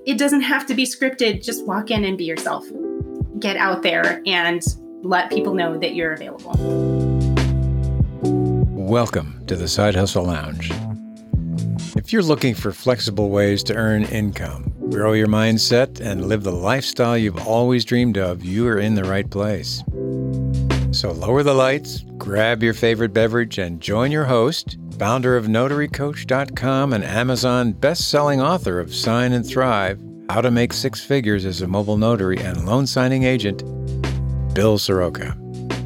it doesn't have to be scripted. Just walk in and be yourself. Get out there and let people know that you're available. Welcome to the Side Hustle Lounge. If you're looking for flexible ways to earn income, grow your mindset, and live the lifestyle you've always dreamed of, you are in the right place. So lower the lights, grab your favorite beverage, and join your host, founder of NotaryCoach.com and Amazon best-selling author of Sign and Thrive, How to Make Six Figures as a Mobile Notary and Loan Signing Agent, Bill Soroka.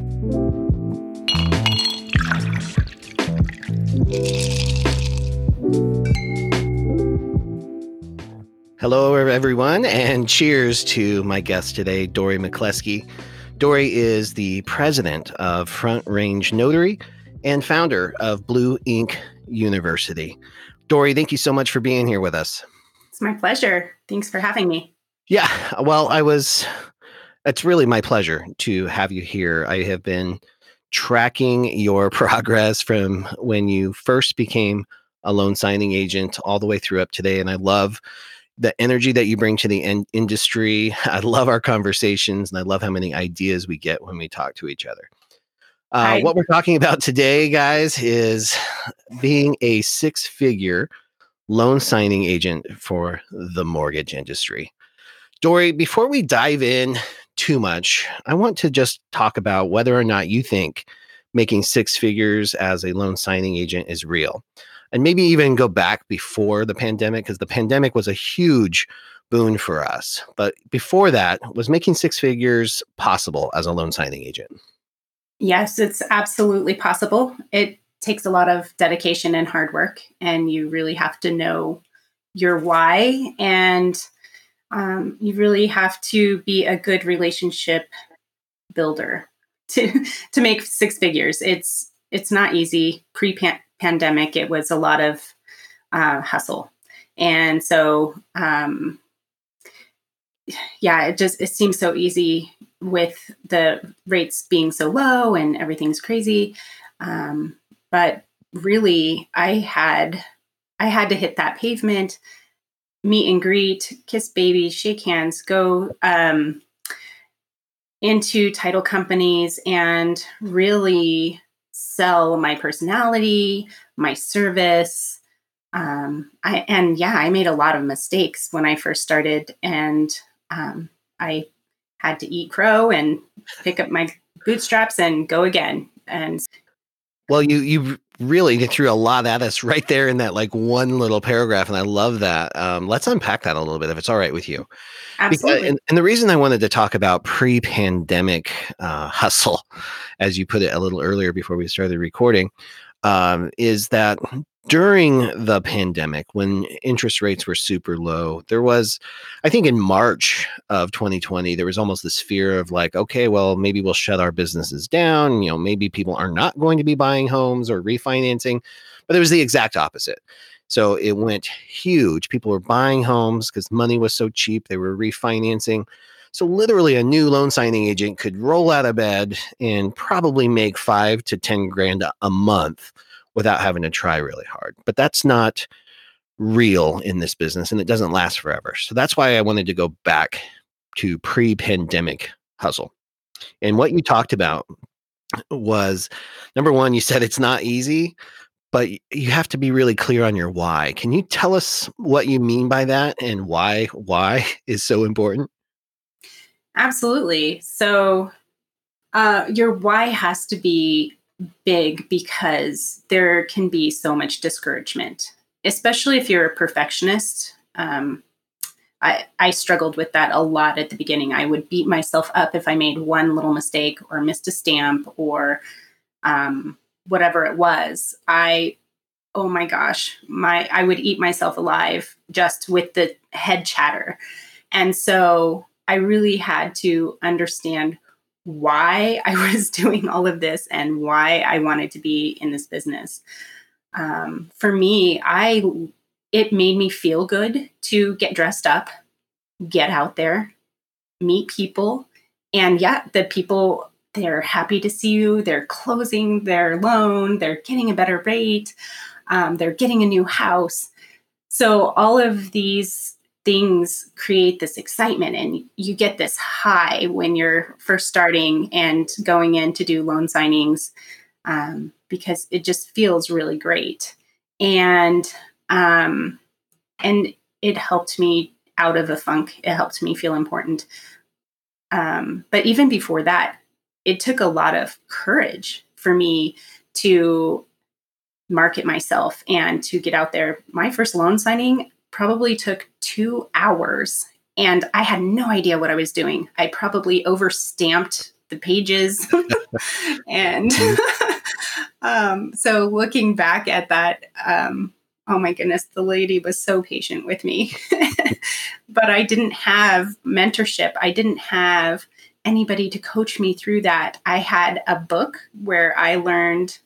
Hello, everyone, and cheers to my guest today, Dory McCleskey. Dory is the president of Front Range Notary and founder of Blue Ink University. Dory, thank you so much for being here with us. It's my pleasure. Thanks for having me. Yeah, well, it's really my pleasure to have you here. I have been tracking your progress from when you first became a loan signing agent all the way through up today, and I love the energy that you bring to the industry. I love our conversations, and I love how many ideas we get when we talk to each other. What we're talking about today, guys, is being a six-figure loan signing agent for the mortgage industry. Dory, before we dive in too much, I want to just talk about whether or not you think making six figures as a loan signing agent is real. And maybe even go back before the pandemic, because the pandemic was a huge boon for us. But before that, was making six figures possible as a loan signing agent? Yes, it's absolutely possible. It takes a lot of dedication and hard work, and you really have to know your why, and you really have to be a good relationship builder to make six figures. It's not easy. Pre-pandemic, it was a lot of hustle, and so it seems so easy with the rates being so low and everything's crazy. But really, I had to hit that pavement, meet and greet, kiss babies, shake hands, go into title companies and really sell my personality, my service. I made a lot of mistakes when I first started, and I had to eat crow and pick up my bootstraps and go again. And well, you really threw a lot at us right there in that like one little paragraph, and I love that. Let's unpack that a little bit, if it's all right with you. Absolutely. And the reason I wanted to talk about pre-pandemic hustle, as you put it a little earlier before we started recording, is that during the pandemic, when interest rates were super low, there was, I think in March of 2020, there was almost this fear of like, okay, well, maybe we'll shut our businesses down. You know, maybe people are not going to be buying homes or refinancing, but it was the exact opposite. So it went huge. People were buying homes because money was so cheap. They were refinancing. So literally a new loan signing agent could roll out of bed and probably make $5,000 to $10,000 a month without having to try really hard. But that's not real in this business, and it doesn't last forever. So that's why I wanted to go back to pre-pandemic hustle. And what you talked about was, number one, you said it's not easy, but you have to be really clear on your why. Can you tell us what you mean by that and why is so important? Absolutely. So your why has to be big, because there can be so much discouragement, especially if you're a perfectionist. I struggled with that a lot at the beginning. I would beat myself up if I made one little mistake or missed a stamp or whatever it was. Oh my gosh, I would eat myself alive just with the head chatter. And so I really had to understand why I was doing all of this and why I wanted to be in this business. For me, it made me feel good to get dressed up, get out there, meet people. And the people, they're happy to see you. They're closing their loan. They're getting a better rate. They're getting a new house. So all of these things create this excitement, and you get this high when you're first starting and going in to do loan signings, because it just feels really great. And it helped me out of a funk. It helped me feel important. But even before that, it took a lot of courage for me to market myself and to get out there. My first loan signing probably took 2 hours, and I had no idea what I was doing. I probably overstamped the pages. And so looking back at that, oh my goodness, the lady was so patient with me. But I didn't have mentorship. I didn't have anybody to coach me through that. I had a book where I learned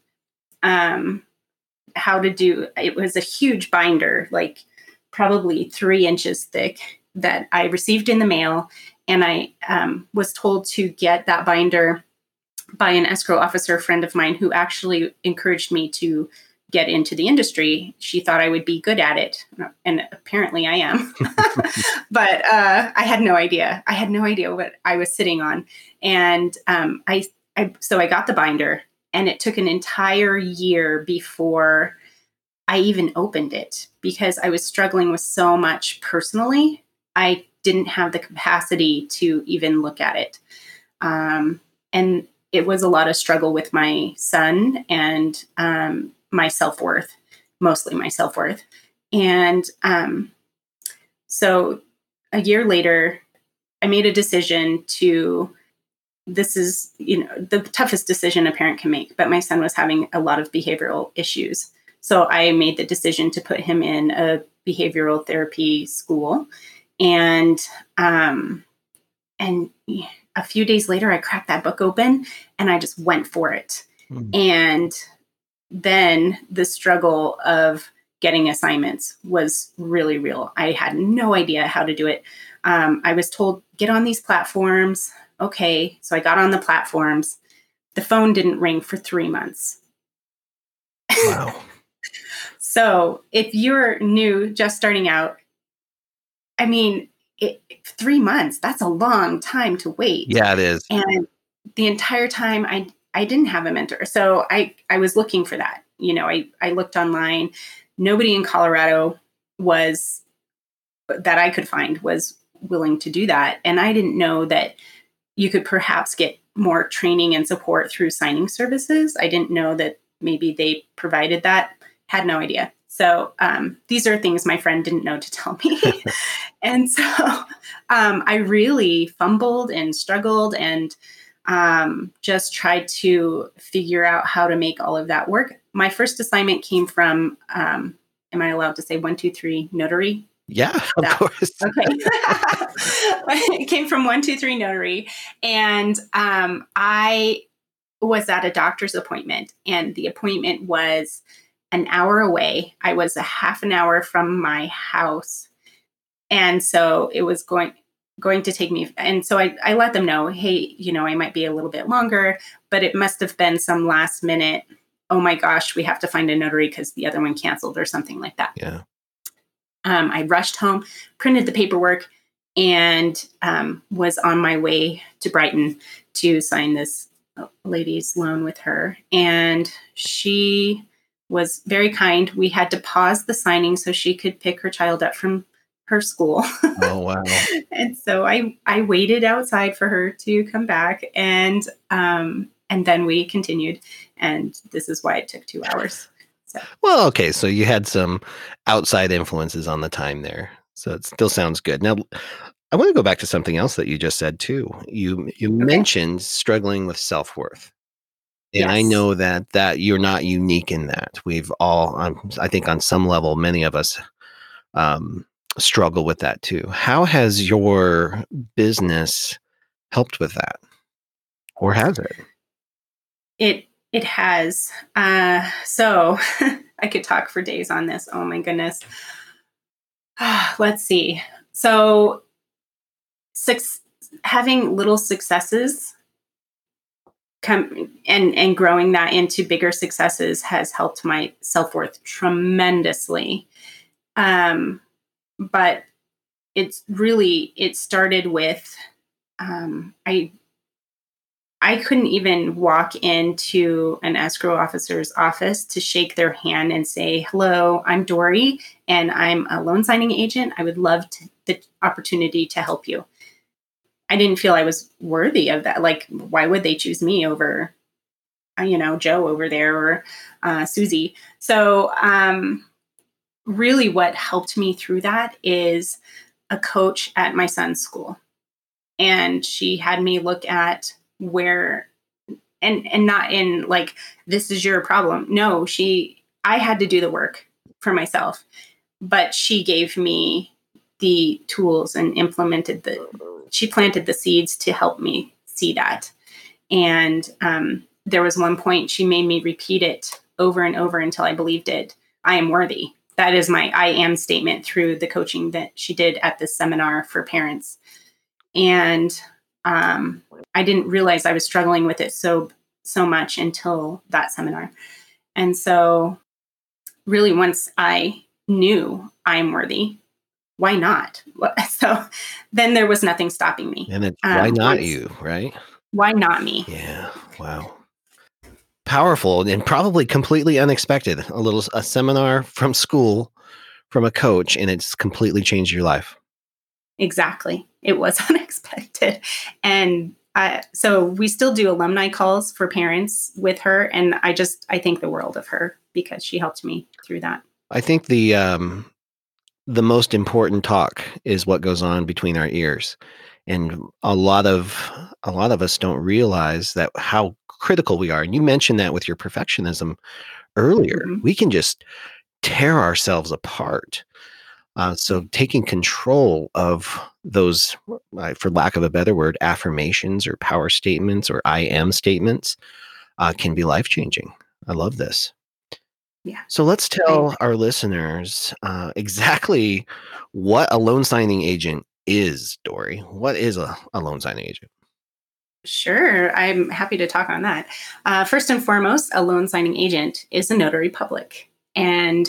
how to do, it was a huge binder, like probably 3 inches thick, that I received in the mail. And I was told to get that binder by an escrow officer friend of mine who actually encouraged me to get into the industry. She thought I would be good at it. And apparently I am. But I had no idea. I had no idea what I was sitting on. And so I got the binder, and it took an entire year before I even opened it, because I was struggling with so much personally. I didn't have the capacity to even look at it. And it was a lot of struggle with my son and my self-worth, mostly my self-worth. And so a year later, I made a decision this is, the toughest decision a parent can make, but my son was having a lot of behavioral issues. So I made the decision to put him in a behavioral therapy school. And a few days later, I cracked that book open and I just went for it. And then the struggle of getting assignments was really real. I had no idea how to do it. I was told, get on these platforms. Okay. So I got on the platforms. The phone didn't ring for 3 months. Wow. So if you're new, just starting out, I mean, 3 months, that's a long time to wait. Yeah, it is. And the entire time I didn't have a mentor. So I was looking for that. I looked online. Nobody in Colorado that I could find was willing to do that. And I didn't know that you could perhaps get more training and support through signing services. I didn't know that maybe they provided that. Had no idea. So these are things my friend didn't know to tell me. And so I really fumbled and struggled and just tried to figure out how to make all of that work. My first assignment came from, am I allowed to say 123 Notary? Yeah, of course. Okay. It came from 123 Notary. And I was at a doctor's appointment, and the appointment was an hour away. I was a half an hour from my house. And so it was going to take me. And so I let them know, hey, I might be a little bit longer, but it must have been some last minute, oh my gosh, we have to find a notary because the other one canceled or something like that. Yeah. I rushed home, printed the paperwork, and was on my way to Brighton to sign this lady's loan with her. And she was very kind. We had to pause the signing so she could pick her child up from her school. Oh, wow. And so I waited outside for her to come back, and then we continued. And this is why it took 2 hours. So. Well, okay. So you had some outside influences on the time there. So it still sounds good. Now, I want to go back to something else that you just said too. You mentioned struggling with self-worth. And yes. I know that you're not unique in that. We've all, I think on some level, many of us struggle with that too. How has your business helped with that? Or has it? It has. So I could talk for days on this. Oh my goodness. Let's see. So having little successes and growing that into bigger successes has helped my self-worth tremendously. But it started with, I couldn't even walk into an escrow officer's office to shake their hand and say, "Hello, I'm Dory, and I'm a loan signing agent. I would love the opportunity to help you." I didn't feel I was worthy of that. Like, why would they choose me over, Joe over there, or Susie? So, really, what helped me through that is a coach at my son's school, and she had me look at where, and not in like, this is your problem. No, I had to do the work for myself, but she gave me the tools and she planted the seeds to help me see that. And there was one point she made me repeat it over and over until I believed it. I am worthy. That is my I am statement through the coaching that she did at this seminar for parents. And I didn't realize I was struggling with it so much until that seminar. And so really, once I knew I'm worthy, why not? So then there was nothing stopping me. And it's why not you, right? Why not me? Yeah. Wow. Powerful and probably completely unexpected. A seminar from school from a coach, and it's completely changed your life. Exactly. It was unexpected. And so we still do alumni calls for parents with her. And I think the world of her because she helped me through that. I think the most important talk is what goes on between our ears. And a lot of us don't realize that how critical we are. And you mentioned that with your perfectionism earlier. Mm-hmm. We can just tear ourselves apart. So taking control of those, for lack of a better word, affirmations or power statements or I am statements can be life-changing. I love this. Yeah. So let's tell our listeners exactly what a loan signing agent is, Dory. What is a loan signing agent? Sure. I'm happy to talk on that. First and foremost, a loan signing agent is a notary public. And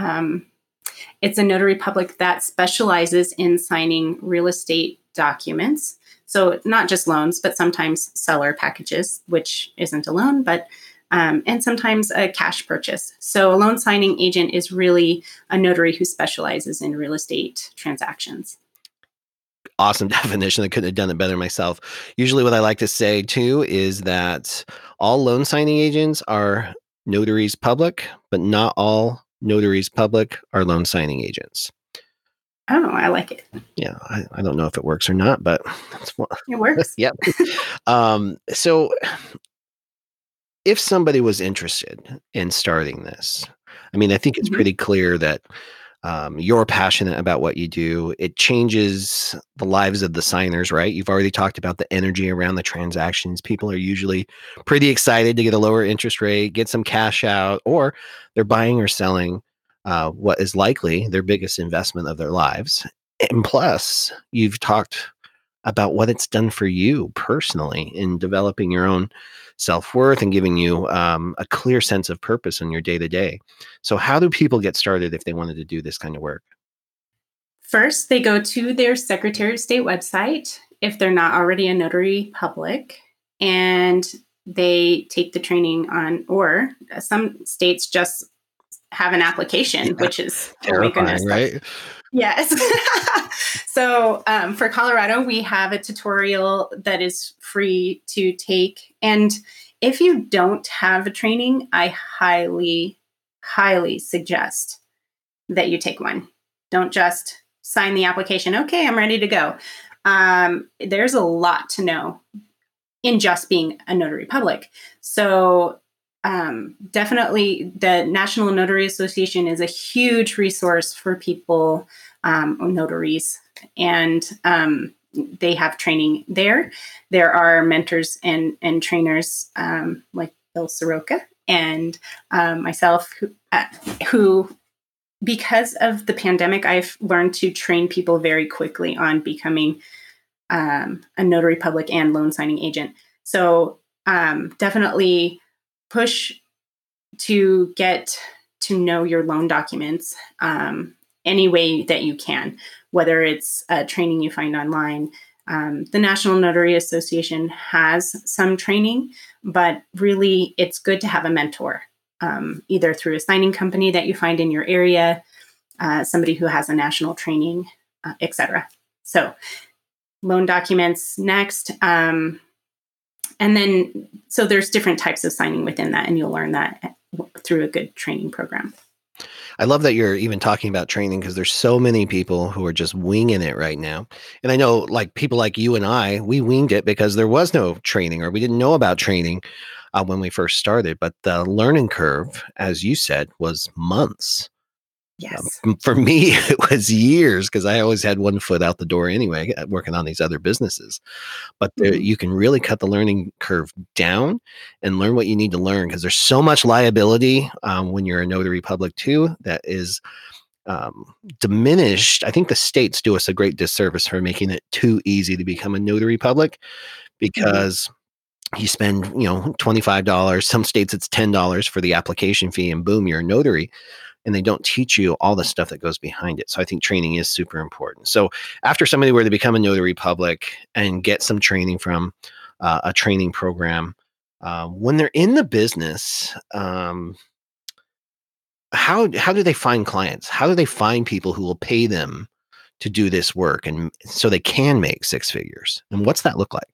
it's a notary public that specializes in signing real estate documents. So not just loans, but sometimes seller packages, which isn't a loan, but and sometimes a cash purchase. So a loan signing agent is really a notary who specializes in real estate transactions. Awesome definition. I couldn't have done it better myself. Usually what I like to say too is that all loan signing agents are notaries public, but not all notaries public are loan signing agents. Oh, I like it. Yeah, I don't know if it works or not, but it works. Yep. So if somebody was interested in starting this, I mean, I think it's pretty clear that you're passionate about what you do. It changes the lives of the signers, right? You've already talked about the energy around the transactions. People are usually pretty excited to get a lower interest rate, get some cash out, or they're buying or selling what is likely their biggest investment of their lives. And plus, you've talked about what it's done for you personally in developing your own self-worth and giving you a clear sense of purpose in your day-to-day. So how do people get started if they wanted to do this kind of work? First, they go to their Secretary of State website if they're not already a notary public, and they take the training on, or some states just have an application, which is terrifying, right? Yes. So for Colorado, we have a tutorial that is free to take. And if you don't have a training, I highly, highly suggest that you take one. Don't just sign the application. Okay, I'm ready to go. There's a lot to know in just being a notary public. So definitely the National Notary Association is a huge resource for people, notaries, and they have training there. There are mentors and trainers like Bill Soroka and myself who, because of the pandemic, I've learned to train people very quickly on becoming a notary public and loan signing agent. So definitely push to get to know your loan documents any way that you can. whether it's training you find online. The National Notary Association has some training, but really it's good to have a mentor, either through a signing company that you find in your area, somebody who has a national training, etc. So loan documents next. And then, so there's different types of signing within that, and you'll learn that through a good training program. I love that you're even talking about training, because there's so many people who are just winging it right now. And I know, like, people like you and I, we winged it because there was no training, or we didn't know about training when we first started. But the learning curve, as you said, was months. Yes. For me, it was years, because I always had one foot out the door anyway, working on these other businesses. But you can really cut the learning curve down and learn what you need to learn, because there's so much liability when you're a notary public too that is diminished. I think the states do us a great disservice for making it too easy to become a notary public, because you spend, $25. Some states it's $10 for the application fee, and boom, you're a notary. And they don't teach you all the stuff that goes behind it. So I think training is super important. So after somebody were to become a notary public and get some training from a training program, when they're in the business, how do they find clients? How do they find people who will pay them to do this work, and so they can make six figures? And what's that look like?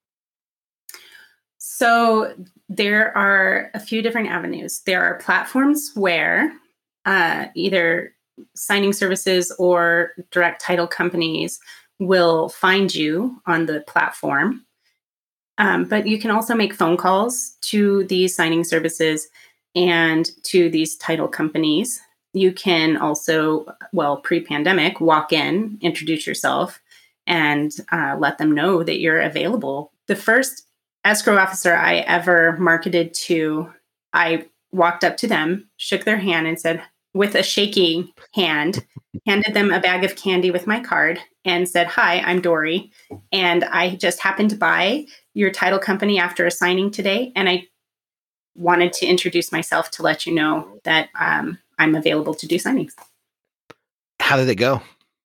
So there are a few different avenues. There are platforms where either signing services or direct title companies will find you on the platform. But you can also make phone calls to these signing services and to these title companies. You can also, pre-pandemic, walk in, introduce yourself, and let them know that you're available. The first escrow officer I ever marketed to, I walked up to them, shook their hand, and said, with a shaking hand, handed them a bag of candy with my card and said, "Hi, I'm Dory, and I just happened to buy your title company after a signing today, and I wanted to introduce myself to let you know that I'm available to do signings." How did it go?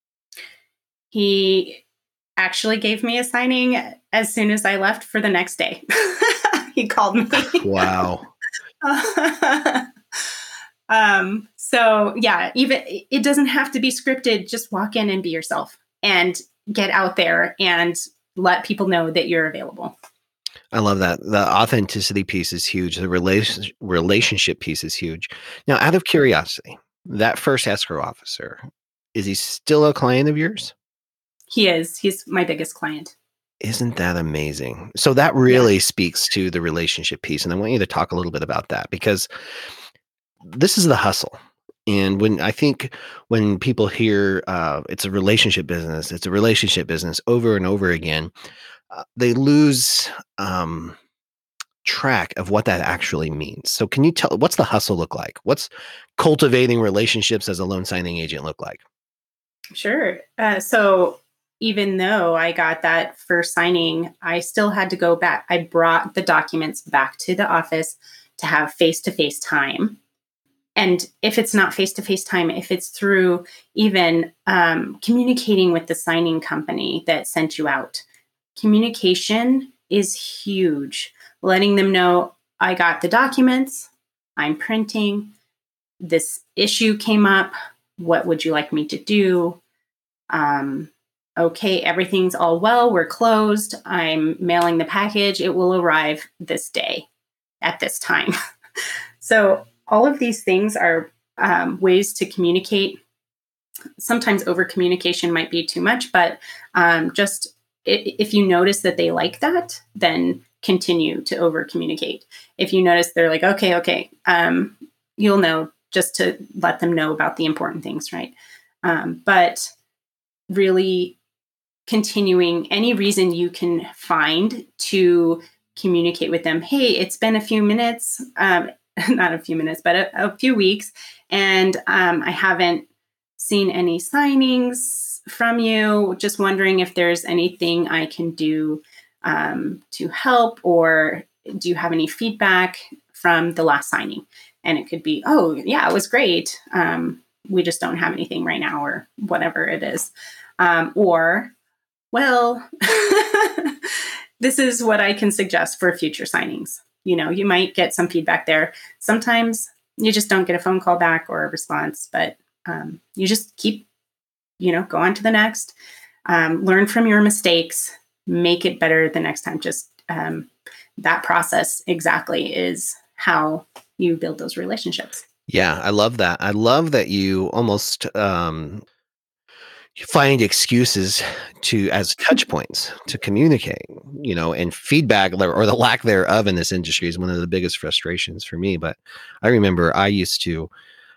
He actually gave me a signing as soon as I left for the next day. He called me. Wow. So yeah, even it doesn't have to be scripted. Just walk in and be yourself and get out there and let people know that you're available. I love that. The authenticity piece is huge. The relationship piece is huge. Now, out of curiosity, that first escrow officer, is he still a client of yours? He is. He's my biggest client. Isn't that amazing? So that really speaks to the relationship piece. And I want you to talk a little bit about that, because this is the hustle. And when people hear it's a relationship business over and over again, they lose track of what that actually means. So can you tell, what's the hustle look like? What's cultivating relationships as a loan signing agent look like? Sure. So even though I got that first signing, I still had to go back. I brought the documents back to the office to have face-to-face time. And if it's not face-to-face time, if it's through even communicating with the signing company that sent you out, communication is huge. Letting them know, I got the documents, I'm printing, this issue came up, what would you like me to do? Okay, everything's all well, we're closed, I'm mailing the package, it will arrive this day at this time. So all of these things are ways to communicate. Sometimes over communication might be too much, but just if you notice that they like that, then continue to over communicate. If you notice they're like, okay, you'll know, just to let them know about the important things, right? But really continuing, any reason you can find to communicate with them. Hey, it's been a few minutes. Not a few minutes, but a few weeks. And I haven't seen any signings from you. Just wondering if there's anything I can do to help, or do you have any feedback from the last signing? And it could be, oh, yeah, it was great. We just don't have anything right now, or whatever it is. Or, well, this is what I can suggest for future signings. You might get some feedback there. Sometimes you just don't get a phone call back or a response, but you just keep, go on to the next, learn from your mistakes, make it better the next time. Just that process exactly is how you build those relationships. Yeah, I love that. I love that you almost you find excuses as touch points to communicate, and feedback or the lack thereof in this industry is one of the biggest frustrations for me. But I remember I used to,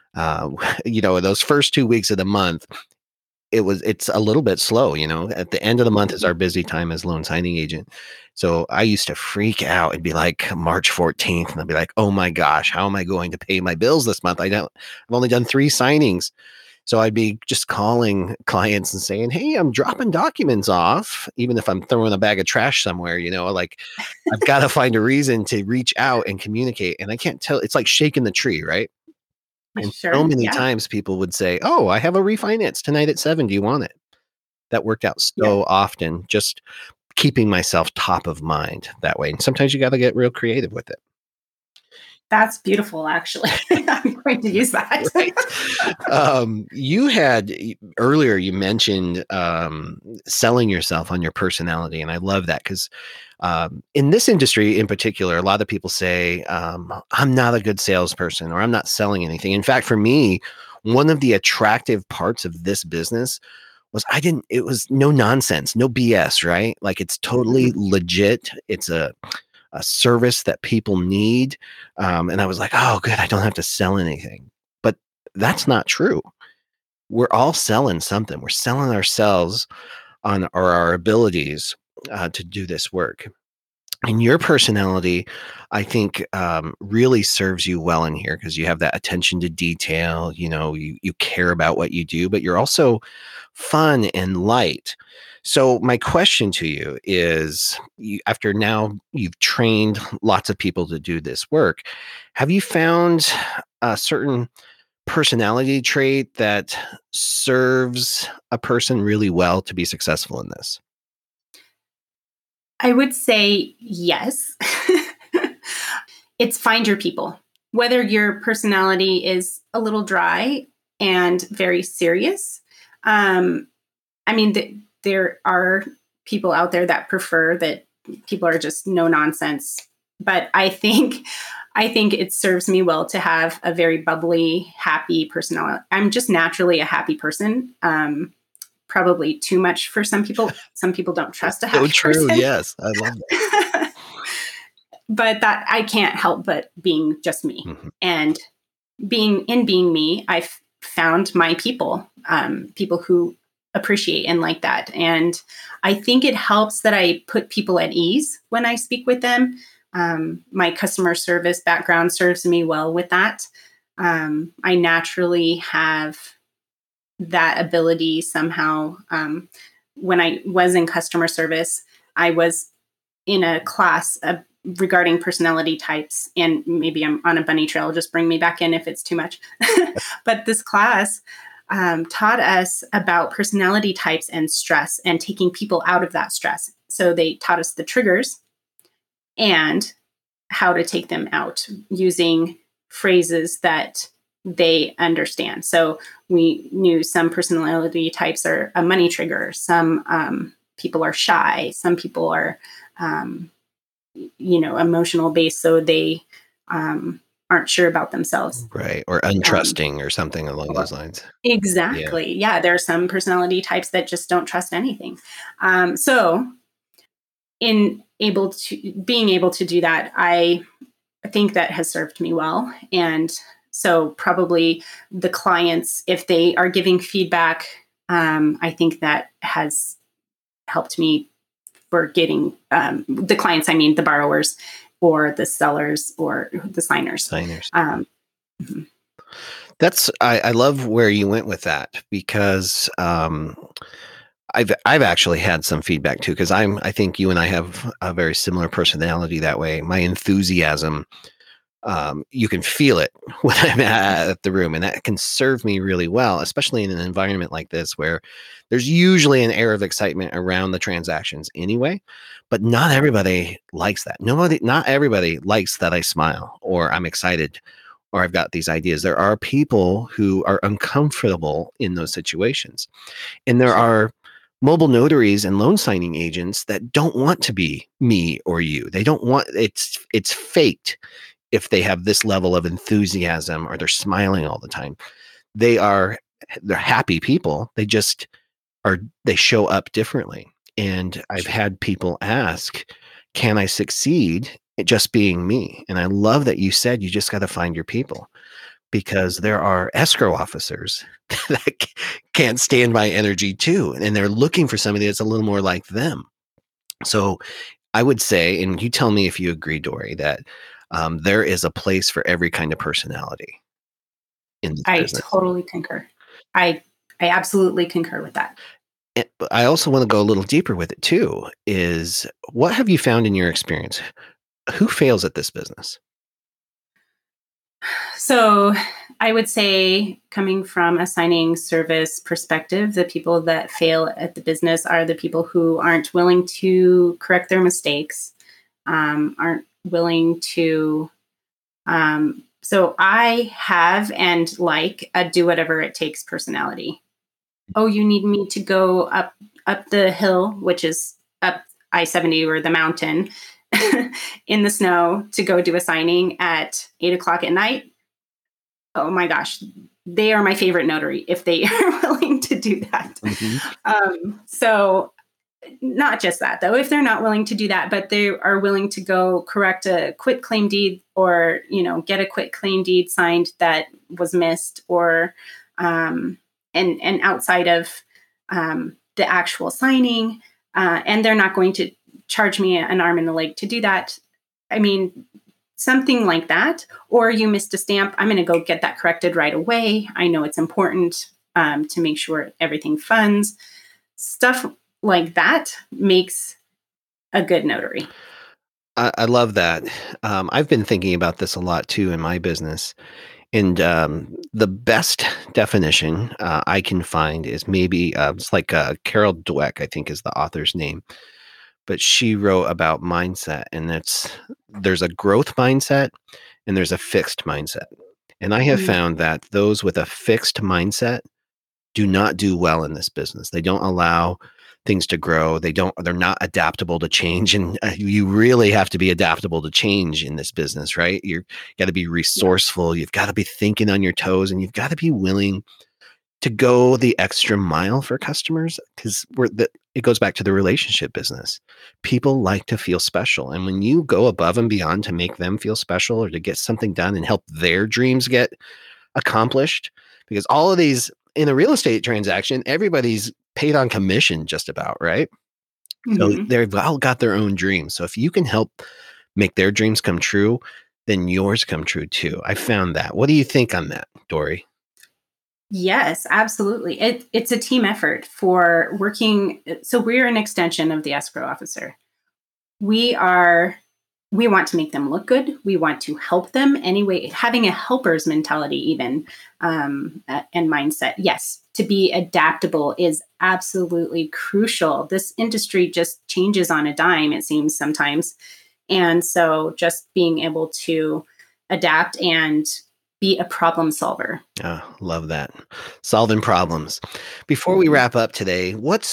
those first 2 weeks of the month, it's a little bit slow, at the end of the month is our busy time as loan signing agent. So I used to freak out. It'd be like March 14th and I'd be like, oh my gosh, how am I going to pay my bills this month? I've only done 3 signings. So I'd be just calling clients and saying, hey, I'm dropping documents off, even if I'm throwing a bag of trash somewhere, like I've got to find a reason to reach out and communicate. And I can't tell, it's like shaking the tree, right? And Sure, so many yeah. times people would say, oh, I have a refinance tonight at 7. Do you want it? That worked out so often, just keeping myself top of mind that way. And sometimes you got to get real creative with it. That's beautiful, actually. I'm going to use that. Right. You had earlier, you mentioned selling yourself on your personality. And I love that because in this industry in particular, a lot of people say, I'm not a good salesperson or I'm not selling anything. In fact, for me, one of the attractive parts of this business was it was no nonsense, no BS, right? Like it's totally legit. It's a service that people need. And I was like, oh, good. I don't have to sell anything. But that's not true. We're all selling something. We're selling ourselves on our abilities to do this work. And your personality, I think, really serves you well in here because you have that attention to detail. You care about what you do, but you're also fun and light. So my question to you is, after now you've trained lots of people to do this work, have you found a certain personality trait that serves a person really well to be successful in this? I would say yes. It's find your people. Whether your personality is a little dry and very serious. There are people out there that prefer that people are just no nonsense. But I think it serves me well to have a very bubbly, happy personality. I'm just naturally a happy person. Probably too much for some people. Some people don't trust a happy person. Yes, I love that. But that I can't help but being just me. Mm-hmm. And being me, I've found my people, people who appreciate and like that. And I think it helps that I put people at ease when I speak with them. My customer service background serves me well with that. I naturally have that ability somehow. When I was in customer service, I was in a class regarding personality types, and maybe I'm on a bunny trail, just bring me back in if it's too much. But this class taught us about personality types and stress and taking people out of that stress. So they taught us the triggers and how to take them out using phrases that they understand. So we knew some personality types are a money trigger. Some people are shy. Some people are, emotional based. So they aren't sure about themselves. Right. Or untrusting or something along those lines. Exactly. Yeah. There are some personality types that just don't trust anything. So being able to do that, I think that has served me well. And so probably the clients, if they are giving feedback, I think that has helped me for getting the clients, the borrowers or the sellers or the signers. Mm-hmm. I love where you went with that because I've actually had some feedback too, because I think you and I have a very similar personality that way. My enthusiasm You can feel it when I'm at the room, and that can serve me really well, especially in an environment like this where there's usually an air of excitement around the transactions anyway. But not everybody likes that. Not everybody likes that I smile or I'm excited or I've got these ideas. There are people who are uncomfortable in those situations. And there are mobile notaries and loan signing agents that don't want to be me or you. They don't want it's faked if they have this level of enthusiasm or they're smiling all the time. They're happy people. They show up differently. And I've had people ask, can I succeed at just being me? And I love that you said you just got to find your people, because there are escrow officers that can't stand my energy too. And they're looking for somebody that's a little more like them. So I would say, and you tell me if you agree, Dory, that there is a place for every kind of personality in this business. I totally concur. I absolutely concur with that. But I also want to go a little deeper with it too, is what have you found in your experience? Who fails at this business? So I would say, coming from a signing service perspective, the people that fail at the business are the people who aren't willing to correct their mistakes, aren't willing to. So I have and like a do whatever it takes personality. Oh, you need me to go up the hill, which is up I-70 or the mountain in the snow to go do a signing at 8:00 at night. Oh my gosh, they are my favorite notary if they are willing to do that. So not just that though, if they're not willing to do that, but they are willing to go correct a quit claim deed or, get a quit claim deed signed that was missed, or, and outside of the actual signing, and they're not going to charge me an arm and a leg to do that. I mean, something like that. Or you missed a stamp. I'm going to go get that corrected right away. I know it's important to make sure everything funds. Stuff like that makes a good notary. I love that. I've been thinking about this a lot too in my business. And the best definition I can find is maybe it's like Carol Dweck, I think is the author's name. But she wrote about mindset, and there's a growth mindset and there's a fixed mindset. And I have found that those with a fixed mindset do not do well in this business. They don't allow things to grow. They're not adaptable to change. And you really have to be adaptable to change in this business, right? You've got to be resourceful. You've got to be thinking on your toes, and you've got to be willing to go the extra mile for customers, because it goes back to the relationship business. People like to feel special. And when you go above and beyond to make them feel special or to get something done and help their dreams get accomplished, because all of these in a real estate transaction, everybody's paid on commission just about, right? So they've all got their own dreams. So if you can help make their dreams come true, then yours come true too. I found that. What do you think on that, Dory? Yes, absolutely. It's a team effort for working. So we're an extension of the escrow officer. We want to make them look good. We want to help them anyway, having a helper's mentality even, and mindset. Yes, to be adaptable is absolutely crucial. This industry just changes on a dime, it seems sometimes. And so just being able to adapt and be a problem solver. Oh, love that. Solving problems. Before we wrap up today,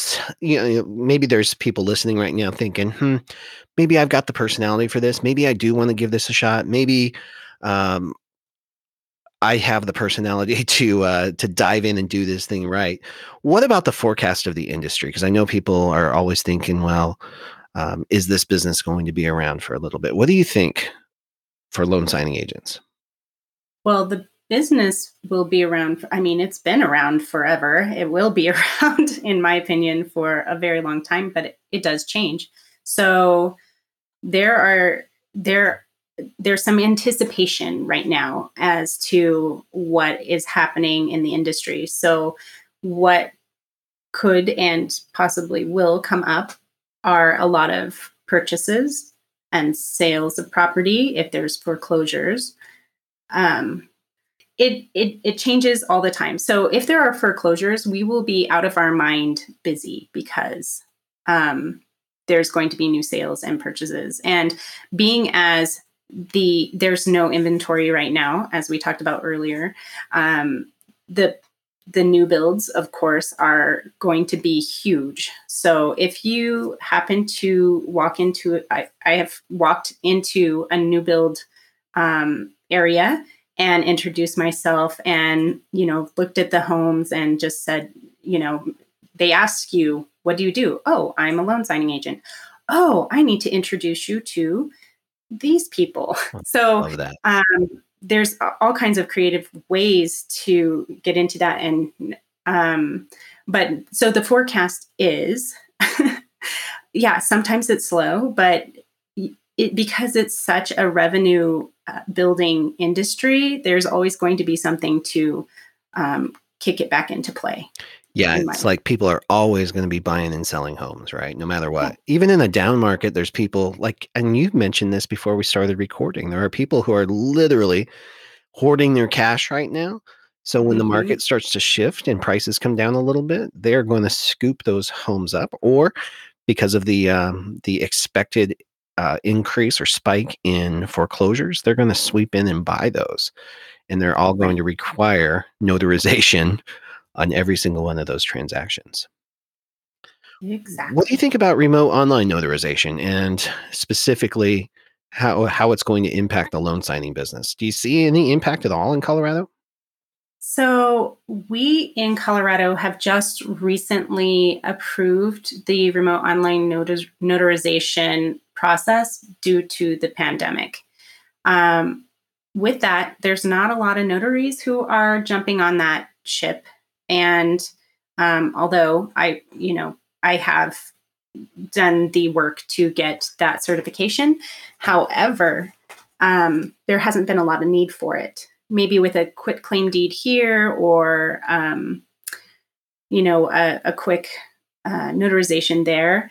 maybe there's people listening right now thinking, maybe I've got the personality for this. Maybe I do want to give this a shot. Maybe I have the personality to dive in and do this thing right. What about the forecast of the industry? Because I know people are always thinking, well, is this business going to be around for a little bit? What do you think for loan signing agents? Well, the business will be around. It's been around forever. It will be around, in my opinion, for a very long time, but it does change. So there's some anticipation right now as to what is happening in the industry. So what could and possibly will come up are a lot of purchases and sales of property if there's foreclosures. It changes all the time. So if there are foreclosures, we will be out of our mind busy because there's going to be new sales and purchases. And being as there's no inventory right now, as we talked about earlier, the new builds, of course, are going to be huge. So if you happen to walk into, I have walked into a new build area and introduced myself and, looked at the homes and just said, they ask you, what do you do? Oh, I'm a loan signing agent. Oh, I need to introduce you to these people. So Love that. There's all kinds of creative ways to get into that. And, but so the forecast is, sometimes it's slow, but because it's such a revenue building industry, there's always going to be something to kick it back into play. Yeah, it's like people are always going to be buying and selling homes, right? No matter what. Even in a down market, there's people and you mentioned this before we started recording, there are people who are literally hoarding their cash right now. So when the market starts to shift and prices come down a little bit, they're going to scoop those homes up, or because of the expected increase or spike in foreclosures, they're going to sweep in and buy those. And they're all going to require notarization on every single one of those transactions. Exactly. What do you think about remote online notarization, and specifically how it's going to impact the loan signing business? Do you see any impact at all in Colorado? So we in Colorado have just recently approved the remote online notarization process due to the pandemic. With that, there's not a lot of notaries who are jumping on that ship. And although I have done the work to get that certification, however, there hasn't been a lot of need for it. Maybe with a quit claim deed here, or a quick notarization there.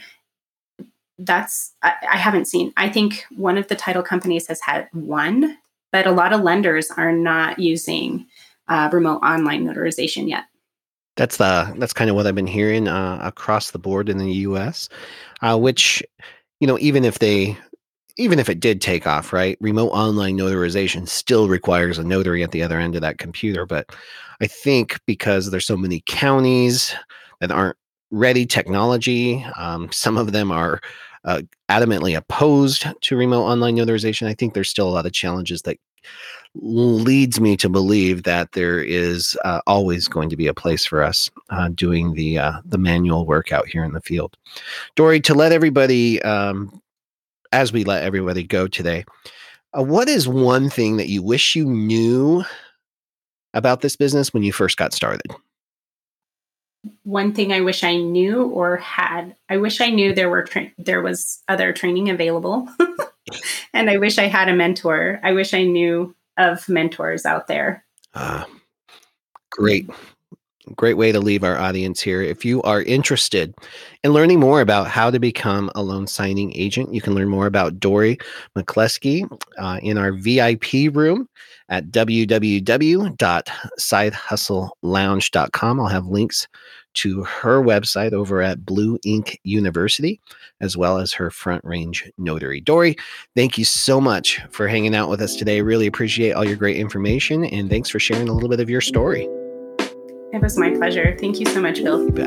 I haven't seen. I think one of the title companies has had one, but a lot of lenders are not using remote online notarization yet. That's kind of what I've been hearing across the board in the U.S., which, even if it did take off, right, remote online notarization still requires a notary at the other end of that computer. But I think because there's so many counties that aren't ready technology, some of them are adamantly opposed to remote online notarization. I think there's still a lot of challenges that leads me to believe that there is always going to be a place for us doing the manual work out here in the field. Dory, to let everybody, as we let everybody go today, what is one thing that you wish you knew about this business when you first got started? One thing I wish I knew or had. I wish I knew there was other training available, and I wish I had a mentor. I wish I knew of mentors out there. Great way to leave our audience here. If you are interested in learning more about how to become a loan signing agent, you can learn more about Dory McCleskey in our VIP room at www.sidehustlelounge.com. I'll have links to her website over at Blue Ink University, as well as her Front Range Notary. Dory, thank you so much for hanging out with us today. Really appreciate all your great information, and thanks for sharing a little bit of your story. It was my pleasure. Thank you so much, Bill. You bet.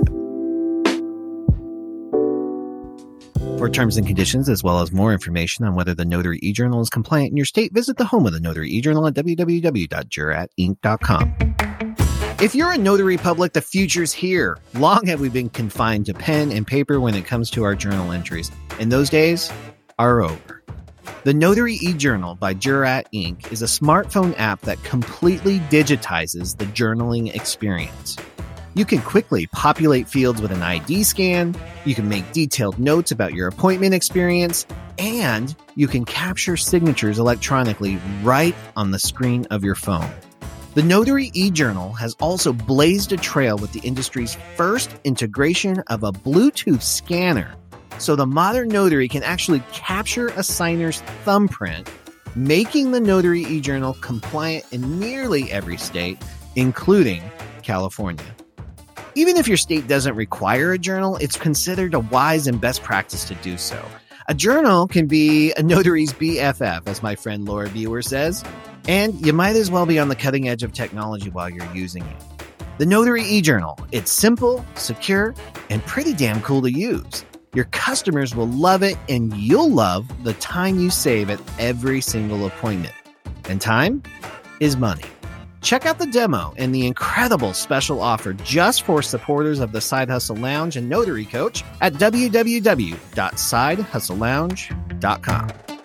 For terms and conditions, as well as more information on whether the Notary eJournal is compliant in your state, visit the home of the Notary eJournal at www.juratinc.com. If you're a notary public, the future's here. Long have we been confined to pen and paper when it comes to our journal entries, and those days are over. The Notary eJournal by Jurat Inc. is a smartphone app that completely digitizes the journaling experience. You can quickly populate fields with an ID scan, you can make detailed notes about your appointment experience, and you can capture signatures electronically right on the screen of your phone. The Notary eJournal has also blazed a trail with the industry's first integration of a Bluetooth scanner so the modern notary can actually capture a signer's thumbprint, making the Notary eJournal compliant in nearly every state, including California. Even if your state doesn't require a journal, it's considered a wise and best practice to do so. A journal can be a notary's BFF, as my friend Laura Buer says, and you might as well be on the cutting edge of technology while you're using it. The Notary eJournal, it's simple, secure, and pretty damn cool to use. Your customers will love it, and you'll love the time you save at every single appointment. And time is money. Check out the demo and the incredible special offer just for supporters of the Side Hustle Lounge and Notary Coach at www.sidehustlelounge.com.